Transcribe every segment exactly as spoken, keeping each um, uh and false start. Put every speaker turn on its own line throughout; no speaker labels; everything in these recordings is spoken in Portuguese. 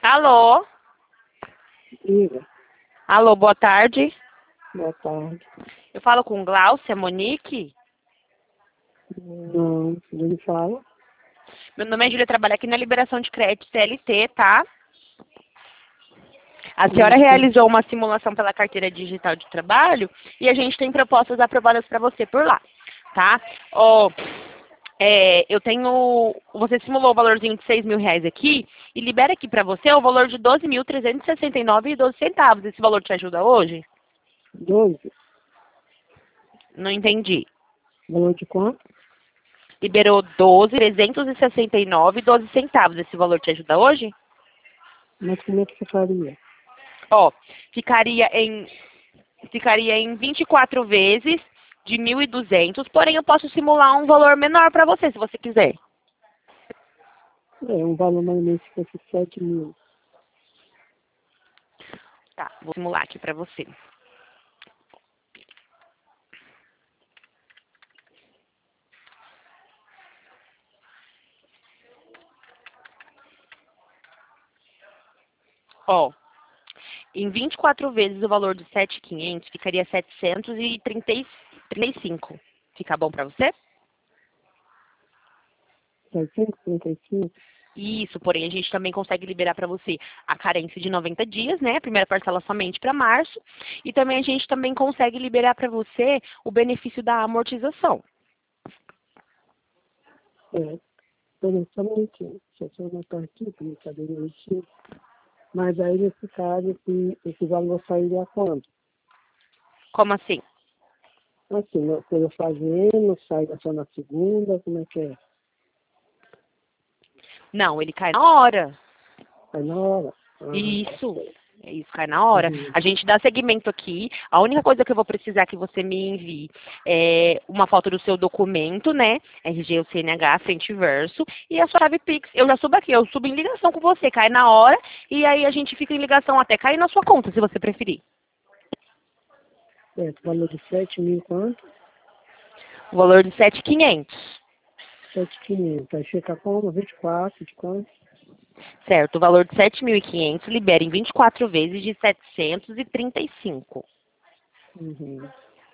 Alô?
Diga.
Alô, boa tarde.
Boa tarde.
Eu falo com Glaucia Monique.
Não, não fala.
Meu nome é Júlia, trabalho aqui na liberação de crédito C L T, tá? A senhora
Isso.
realizou uma simulação pela carteira digital de trabalho e a gente tem propostas aprovadas para você por lá, tá? Ó, é, eu tenho... Você simulou o valorzinho de seis mil reais aqui e libera aqui para você o valor de doze mil trezentos e sessenta e nove reais e doze centavos. Esse valor te ajuda hoje?
Doze.
Não entendi.
Valor de quanto?
Liberou doze mil trezentos e sessenta e nove reais e doze centavos. Esse valor te ajuda hoje?
Mas como é que você faria?
Ó, ficaria em, ficaria em vinte e quatro vezes de mil e duzentos, porém eu posso simular um valor menor para você, se você quiser.
É, um valor mais ou menos que fosse sete mil.
Tá, vou simular aqui para você. Ó, em vinte e quatro vezes o valor de sete mil e quinhentos ficaria setecentos e trinta e cinco. Fica bom para você?
setecentos e trinta e cinco?
Isso, porém a gente também consegue liberar para você a carência de noventa dias, né? A primeira parcela somente para março. E também a gente também consegue liberar para você o benefício da amortização.
É. Peraí, só um minutinho. Deixa eu anotar aqui para não saber direitinho. Mas aí, nesse caso, esse, esse valor sairia quanto?
Como assim?
Assim, eu- quando eu fazendo, sai só na segunda, como é que é?
Não, ele cai na hora.
Sai na hora? Ah, tá
Isso.
certo.
É isso, cai na hora.
Uhum.
A gente dá seguimento aqui. A única coisa que eu vou precisar que você me envie é uma foto do seu documento, né? R G ou C N H, frente e verso, e a sua chave Pix. Eu já subo aqui, eu subo em ligação com você, cai na hora, e aí a gente fica em ligação até cair na sua conta, se você preferir.
Certo, valor de sete mil quanto?
O valor de sete mil e quinhentos.
Sete mil e quinhentos. Aí fica como? vinte e quatro de quanto?
Certo, o valor de sete mil e quinhentos libera em vinte e quatro vezes de setecentos e trinta e cinco.
Uhum.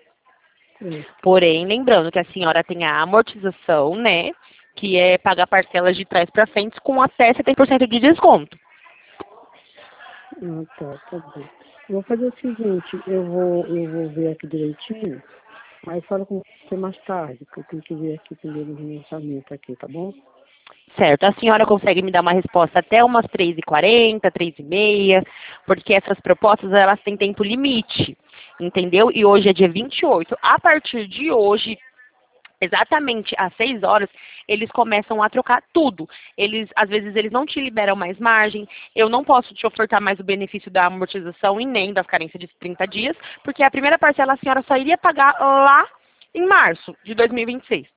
É.
Porém, lembrando que a senhora tem a amortização, né? Que é pagar parcelas de trás para frente com até setenta por cento de desconto.
Ah, tá, tá bom. Eu vou fazer o seguinte, eu vou, eu vou ver aqui direitinho, aí falo com você mais tarde, porque eu tenho que ver aqui primeiro o lançamento aqui, tá bom?
Certo, a senhora consegue me dar uma resposta até umas três e quarenta, três e meia, porque essas propostas, elas têm tempo limite, entendeu? E hoje é dia vinte e oito. A partir de hoje, exatamente às seis horas, eles começam a trocar tudo. Eles, às vezes, eles não te liberam mais margem. Eu não posso te ofertar mais o benefício da amortização e nem das carências de trinta dias, porque a primeira parcela a senhora só iria pagar lá em março de dois mil e vinte e seis.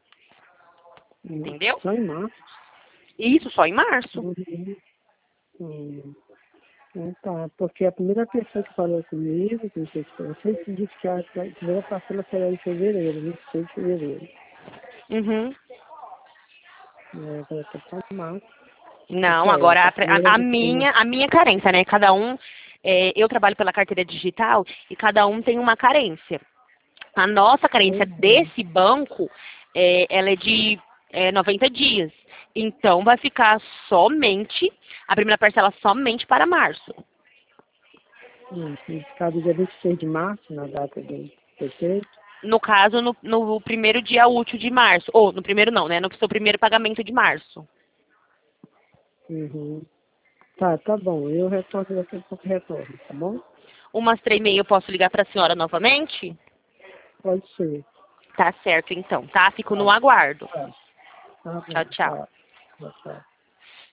Hum,
Entendeu?
Só em março.
E isso só em março.
Uhum. Hum, então tá, porque a primeira pessoa que falou comigo, que não sei se foi você, que disse que a primeira parcela será em fevereiro, vinte e seis de fevereiro.
Uhum.
É, agora tá só em março. Isso
Não,
é,
agora
a
a,
primeira
a
vez que
minha, a minha carência, né? Cada um, é, eu trabalho pela carteira digital e cada um tem uma carência. A nossa carência
Uhum.
desse banco, é, ela é de é, noventa dias. Então, vai ficar somente, a primeira parcela somente para março.
Hum, nesse caso, dia vinte e seis de março, na data do prefeito.
No caso, no, no primeiro dia útil de março. Ou, no primeiro não, né? No seu primeiro pagamento de março.
Uhum. Tá, tá bom. Eu retorno daqui a pouco, retorno, tá bom?
Umas três e meia eu posso ligar para a senhora novamente?
Pode ser.
Tá certo, então, tá? Fico no
Tá,
aguardo.
tá, tá
Tchau,
bom,
tchau.
tá. Tá, tá.